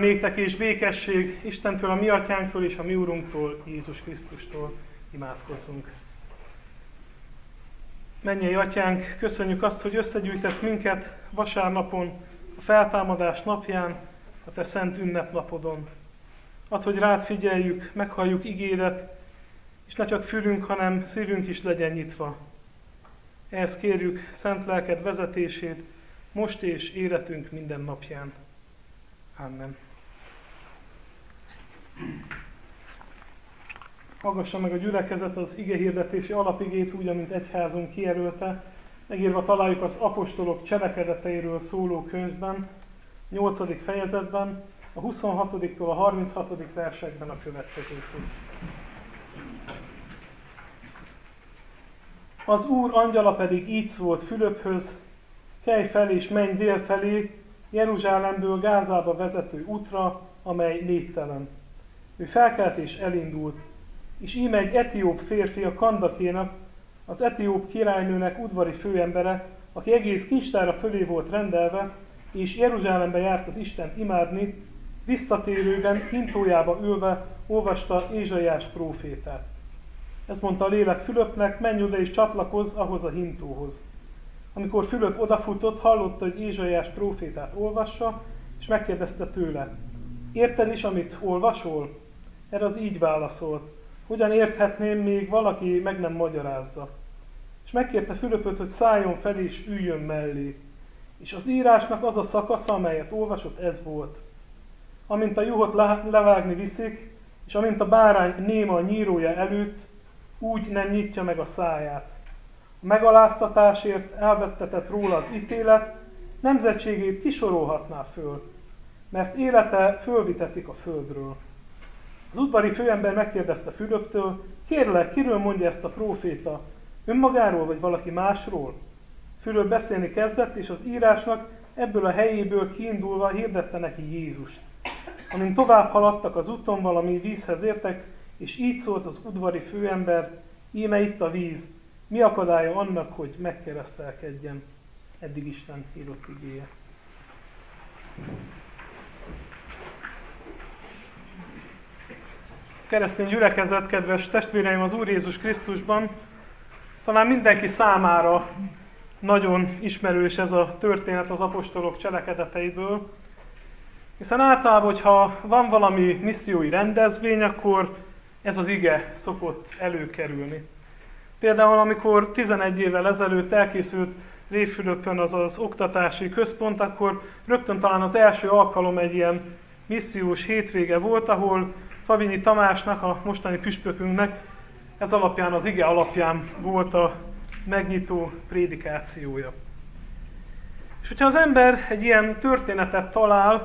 néktek és békesség Istentől, a mi atyánktól és a mi Urunktól, Jézus Krisztustól. Imádkozzunk. Mennyei atyánk, köszönjük azt, hogy összegyűjtesz minket vasárnapon, a feltámadás napján, a te szent ünnepnapodon. Add, hogy rád figyeljük, meghalljuk igédet, és ne csak fülünk, hanem szívünk is legyen nyitva. Ehhez kérjük szent lelked vezetését, most és életünk minden napján. Amen. Hallgassa meg a gyülekezet az igehirdetési alapigét úgy, amint egyházunk kijelölte. Megírva találjuk az apostolok cselekedeteiről szóló könyvben, 8. fejezetben, a 26-tól a 36. versekben a következőtől. Az Úr angyala pedig így szólt Fülöphöz: kelj fel és menj dél felé, Jeruzsálemből Gázába vezető útra, amely névtelen. Ő felkelt és elindult, és íme egy etióp férfi, a Kandakénak, az etióp királynőnek udvari főembere, aki egész kincstára fölé volt rendelve, és Jeruzsálembe járt az Istent imádni, visszatérőben hintójába ülve olvasta Ézsaiás prófétát. Ezt mondta a lélek Fülöpnek: menj oda és csatlakozz ahhoz a hintóhoz. Amikor Fülöp odafutott, hallotta, hogy Ézsaiás prófétát olvassa, és megkérdezte tőle: érted is, amit olvasol? Erre az így válaszolt: hogyan érthetném, még valaki meg nem magyarázza. És megkérte Fülöpöt, hogy szálljon fel és üljön mellé. És az írásnak az a szakasza, amelyet olvasott, ez volt: amint a juhot levágni viszik, és amint a bárány néma a nyírója előtt, úgy nem nyitja meg a száját. A megaláztatásért elvettetett róla az ítélet, nemzetségét kisorolhatná föl, mert élete fölvitetik a földről. Az udvari főember megkérdezte Fülöptől: kérlek, kiről mondja ezt a próféta? Önmagáról vagy valaki másról? Fülöp beszélni kezdett, és az írásnak ebből a helyéből kiindulva hirdette neki Jézust. Amint tovább haladtak az úton, valami vízhez értek, és így szólt az udvari főember: íme itt a víz, mi akadálya annak, hogy megkeresztelkedjen? Eddig Isten írott igéje. Keresztény gyülekezet, kedves testvéreim az Úr Jézus Krisztusban, talán mindenki számára nagyon ismerős ez a történet az apostolok cselekedeteiből, hiszen általában, hogyha van valami missziói rendezvény, akkor ez az ige szokott előkerülni. Például, amikor 11 évvel ezelőtt elkészült Révfülöpön az oktatási központ, akkor rögtön talán az első alkalom egy ilyen missziós hétvége volt, ahol Favinyi Tamásnak, a mostani püspökünknek ez alapján, az ige alapján volt a megnyitó prédikációja. És hogyha az ember egy ilyen történetet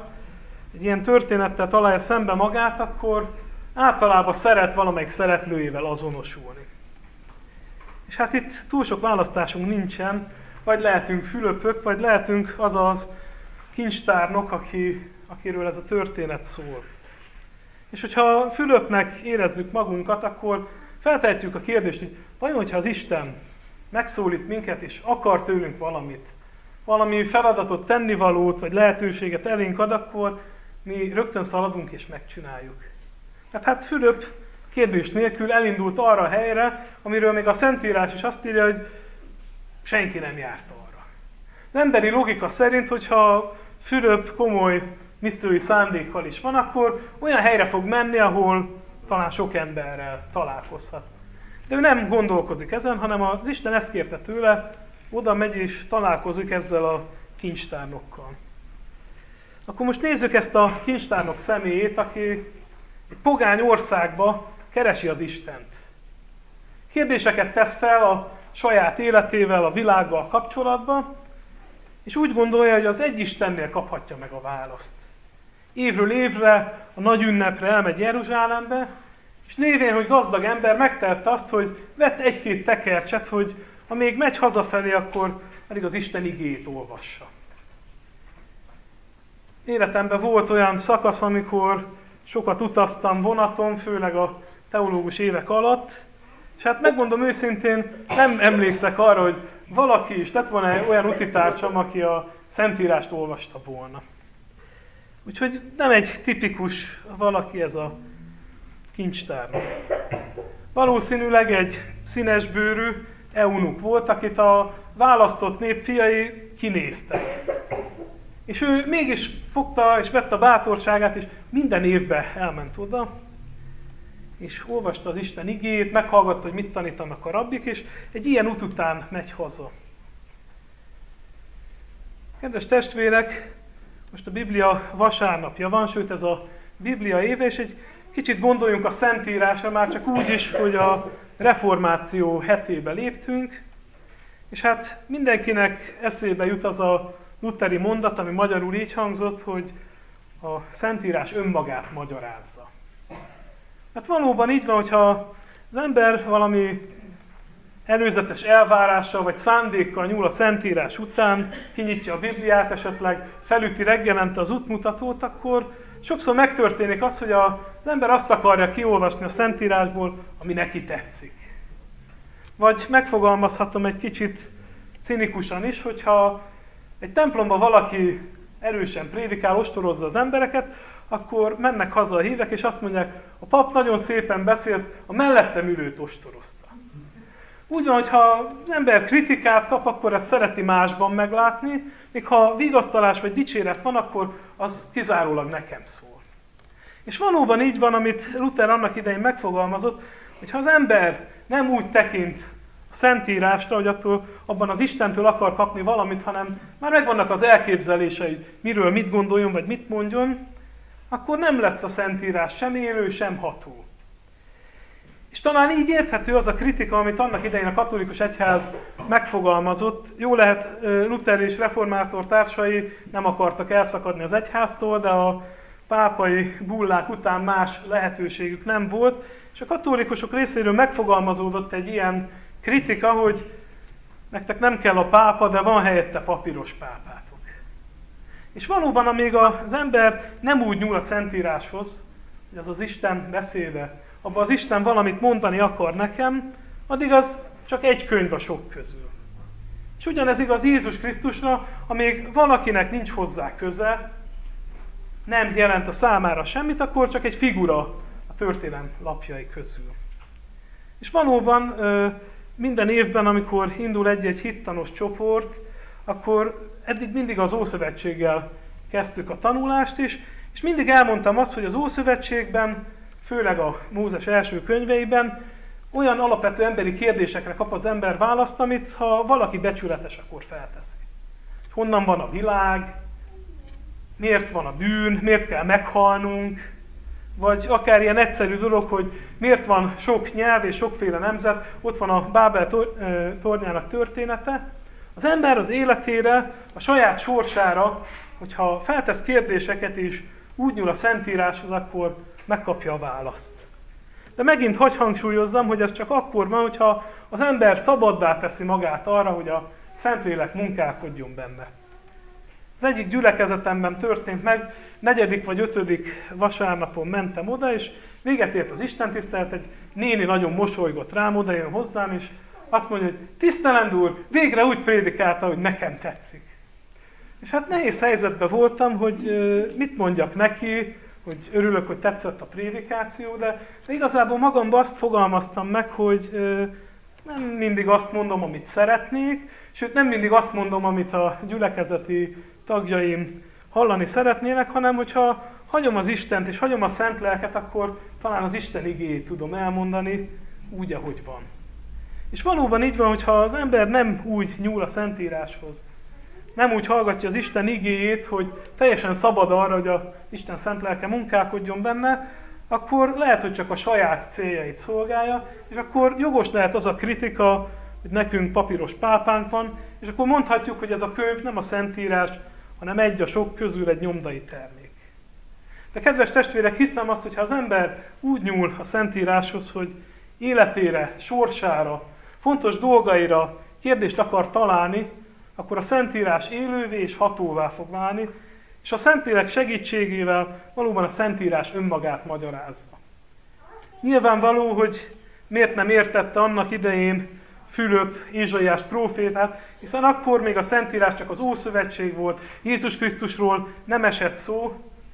találja szembe magát, akkor általában szeret valamelyik szereplőjével azonosulni. És hát itt túl sok választásunk nincsen, vagy lehetünk Fülöpök, vagy lehetünk az az kincstárnok, akiről ez a történet szól. És hogyha Fülöpnek érezzük magunkat, akkor feltehetjük a kérdést, hogy vajon, hogyha az Isten megszólít minket, és akar tőlünk valamit, valami feladatot, tennivalót, vagy lehetőséget elénk ad, akkor mi rögtön szaladunk és megcsináljuk. Hát Fülöp kérdés nélkül elindult arra a helyre, amiről még a Szentírás is azt írja, hogy senki nem járt arra. Az emberi logika szerint, hogyha Fülöp komoly missziói szándékkal is van, akkor olyan helyre fog menni, ahol talán sok emberrel találkozhat. De ő nem gondolkozik ezen, hanem az Isten ezt kérte tőle, oda megy és találkozik ezzel a kincstárnokkal. Akkor most nézzük ezt a kincstárnok személyét, aki egy pogány országba keresi az Istent. Kérdéseket tesz fel a saját életével, a világgal kapcsolatban, és úgy gondolja, hogy az egy Istennél kaphatja meg a választ. Évről évre, a nagy ünnepre elmegy Jeruzsálembe, és névén, hogy gazdag ember, megtehette azt, hogy vett egy-két tekercset, hogy ha még megy hazafelé, akkor pedig az Isten igéjét olvassa. Életemben volt olyan szakasz, amikor sokat utaztam vonaton, főleg a teológus évek alatt, és hát megmondom őszintén, nem emlékszek arra, hogy valaki is lett volna olyan utitársam, aki a Szentírást olvasta volna. Úgyhogy nem egy tipikus valaki ez a kincstárnok. Valószínűleg egy színesbőrű eunuk volt, akit a választott nép fiai kinéztek. És ő mégis fogta és vette a bátorságát, és minden évben elment oda, és olvasta az Isten igéjét, meghallgatta, hogy mit tanítanak a rabbik, és egy ilyen út után megy haza. Kedves testvérek, most a Biblia vasárnapja van, sőt ez a Biblia éve, és egy kicsit gondoljunk a Szentírásra, már csak úgy is, hogy a reformáció hetébe léptünk, és hát mindenkinek eszébe jut az a lutheri mondat, ami magyarul így hangzott, hogy a Szentírás önmagát magyarázza. Hát valóban így van, hogyha az ember valami előzetes elvárással vagy szándékkal nyúl a Szentírás után, kinyitja a Bibliát, esetleg felüti reggelente az útmutatót, akkor sokszor megtörténik az, hogy az ember azt akarja kiolvasni a Szentírásból, ami neki tetszik. Vagy megfogalmazhatom egy kicsit cinikusan is, hogyha egy templomban valaki erősen prédikál, ostorozza az embereket, akkor mennek haza a hívek, és azt mondják, a pap nagyon szépen beszélt, a mellettem ülőt ostorozta. Úgy van, hogy ha az ember kritikát kap, akkor ezt szereti másban meglátni, még ha vigasztalás vagy dicséret van, akkor az kizárólag nekem szól. És valóban így van, amit Luther annak idején megfogalmazott, hogy ha az ember nem úgy tekint a Szentírásra, hogy abban az Istentől akar kapni valamit, hanem már megvannak az elképzelései, miről mit gondoljon, vagy mit mondjon, akkor nem lesz a Szentírás sem élő, sem ható. És talán így érthető az a kritika, amit annak idején a katolikus egyház megfogalmazott. Jó lehet, Luther és reformátor társai nem akartak elszakadni az egyháztól, de a pápai bullák után más lehetőségük nem volt, és a katolikusok részéről megfogalmazódott egy ilyen kritika, hogy nektek nem kell a pápa, de van helyette papíros pápátok. És valóban, amíg az ember nem úgy nyúl a Szentíráshoz, hogy az az Isten beszéde, abban az Isten valamit mondani akar nekem, addig az csak egy könyv a sok közül. És ugyanez igaz Jézus Krisztusra, amíg valakinek nincs hozzá köze, nem jelent a számára semmit, akkor csak egy figura a történelem lapjai közül. És valóban minden évben, amikor indul egy-egy hittanos csoport, akkor eddig mindig az Ószövetséggel kezdtük a tanulást is, és mindig elmondtam azt, hogy az Ószövetségben, főleg a Mózes első könyveiben olyan alapvető emberi kérdésekre kap az ember választ, amit ha valaki becsületes, akkor felteszi. Honnan van a világ, miért van a bűn, miért kell meghalnunk, vagy akár ilyen egyszerű dolog, hogy miért van sok nyelv és sokféle nemzet, ott van a Bábel tornyának története. Az ember az életére, a saját sorsára, hogyha feltesz kérdéseket és úgy nyúl a Szentíráshoz, akkor megkapja a választ. De megint hagy hangsúlyozzam, hogy ez csak akkor van, hogyha az ember szabaddá teszi magát arra, hogy a Szentlélek munkálkodjon benne. Az egyik gyülekezetemben történt meg, 4. vagy 5. vasárnapon mentem oda, és véget ért az istentisztelet, egy néni nagyon mosolygott rám, oda jön hozzám, és azt mondja, hogy tisztelend úr, végre úgy prédikálta, hogy nekem tetszik. És hát nehéz helyzetben voltam, hogy mit mondjak neki, hogy örülök, hogy tetszett a prédikáció, de igazából magamban azt fogalmaztam meg, hogy nem mindig azt mondom, amit szeretnék, sőt nem mindig azt mondom, amit a gyülekezeti tagjaim hallani szeretnének, hanem hogyha hagyom az Istent és hagyom a Szent Lelket, akkor talán az Isten igéjét tudom elmondani úgy, ahogy van. És valóban így van, hogyha az ember nem úgy nyúl a Szentíráshoz, nem úgy hallgatja az Isten igéjét, hogy teljesen szabad arra, hogy az Isten Szent Lelke munkálkodjon benne, akkor lehet, hogy csak a saját céljait szolgálja, és akkor jogos lehet az a kritika, hogy nekünk papíros pápánk van, és akkor mondhatjuk, hogy ez a könyv nem a Szentírás, hanem egy a sok közül egy nyomdai termék. De kedves testvérek, hiszem azt, hogy ha az ember úgy nyúl a Szentíráshoz, hogy életére, sorsára, fontos dolgaira kérdést akar találni, akkor a Szentírás élővé és hatóvá fog válni, és a Szentlélek segítségével valóban a Szentírás önmagát magyarázza. Nyilvánvaló, hogy miért nem értette annak idején Fülöp Ézsaiás prófétát, hiszen akkor még a Szentírás csak az Ószövetség volt, Jézus Krisztusról nem esett szó,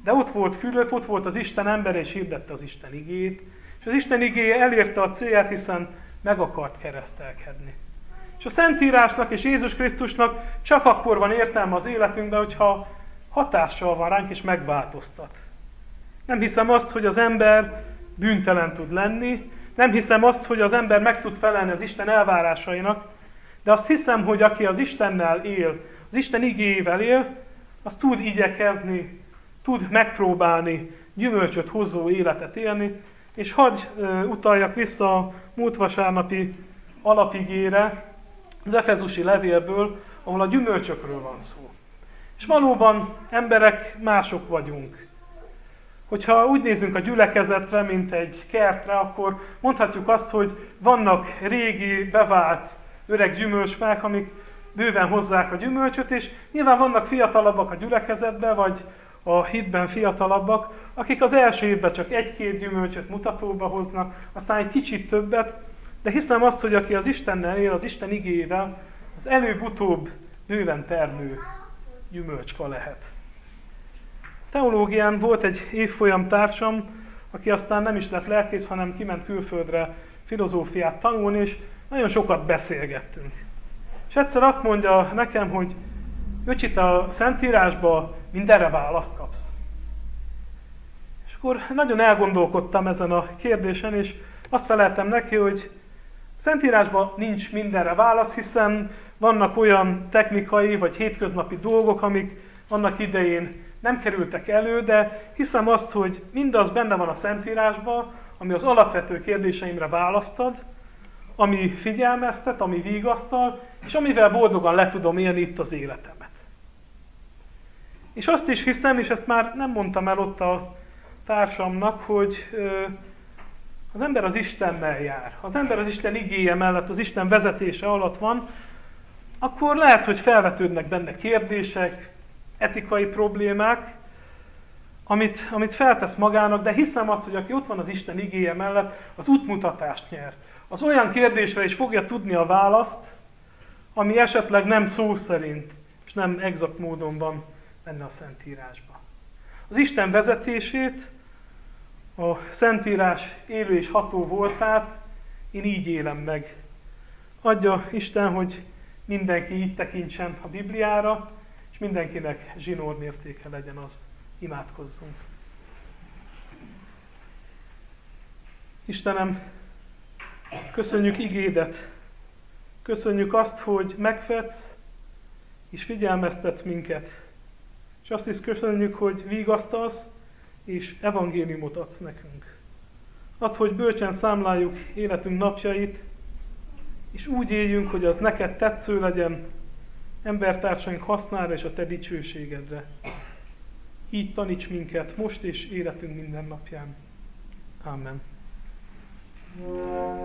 De ott volt Fülöp, ott volt az Isten embere, és hirdette az Isten igéjét, és az Isten igéje elérte a célját, hiszen meg akart keresztelkedni. És a Szentírásnak és Jézus Krisztusnak csak akkor van értelme az életünkben, hogyha hatással van ránk és megváltoztat. Nem hiszem azt, hogy az ember bűntelen tud lenni, nem hiszem azt, hogy az ember meg tud felelni az Isten elvárásainak, de azt hiszem, hogy aki az Istennel él, az Isten igéjével él, az tud igyekezni, tud megpróbálni gyümölcsöt hozó életet élni, és hadd utaljak vissza a múlt vasárnapi alapigére, az Efezusi levélből, ahol a gyümölcsökről van szó. És valóban emberek mások vagyunk. Hogyha úgy nézünk a gyülekezetre, mint egy kertre, akkor mondhatjuk azt, hogy vannak régi, bevált, öreg gyümölcsfák, amik bőven hozzák a gyümölcsöt, és nyilván vannak fiatalabbak a gyülekezetben, vagy a hitben fiatalabbak, akik az első évben csak egy-két gyümölcsöt mutatóba hoznak, aztán egy kicsit többet, de hiszem azt, hogy aki az Istennel él, az Isten igéjével, az előbb-utóbb bőven termő gyümölcsfa lehet. Teológián volt egy évfolyam társam, aki aztán nem is lett lelkész, hanem kiment külföldre filozófiát tanulni, és nagyon sokat beszélgettünk. És egyszer azt mondja nekem, hogy öcsi, te a Szentírásban mindenre választ kapsz. És akkor nagyon elgondolkodtam ezen a kérdésen, és azt feleltem neki, hogy a Szentírásban nincs mindenre válasz, hiszen vannak olyan technikai vagy hétköznapi dolgok, amik annak idején nem kerültek elő, de hiszem azt, hogy mindaz benne van a Szentírásban, ami az alapvető kérdéseimre választ ad, ami figyelmeztet, ami vigasztal, és amivel boldogan le tudom élni itt az életemet. És azt is hiszem, és ezt már nem mondtam el ott a társamnak, hogy az ember az Istennel jár. Az ember az Isten igéje mellett, az Isten vezetése alatt van, akkor lehet, hogy felvetődnek benne kérdések, etikai problémák, amit feltesz magának, de hiszem azt, hogy aki ott van az Isten igéje mellett, az útmutatást nyer. Az olyan kérdésre is fogja tudni a választ, ami esetleg nem szó szerint, és nem exakt módon van benne a Szentírásban. Az Isten vezetését, a Szentírás élő és ható voltát én így élem meg. Adja Isten, hogy mindenki így tekintsen a Bibliára, és mindenkinek zsinórmértéke legyen az. Imádkozzunk. Istenem, köszönjük igédet. Köszönjük azt, hogy megfedsz, és figyelmeztetsz minket. És azt is köszönjük, hogy vigasztalsz, és evangéliumot adsz nekünk. Add, hogy bölcsen számláljuk életünk napjait, és úgy éljünk, hogy az neked tetsző legyen, embertársaink hasznára és a te dicsőségedre. Így taníts minket most és életünk minden napján. Amen.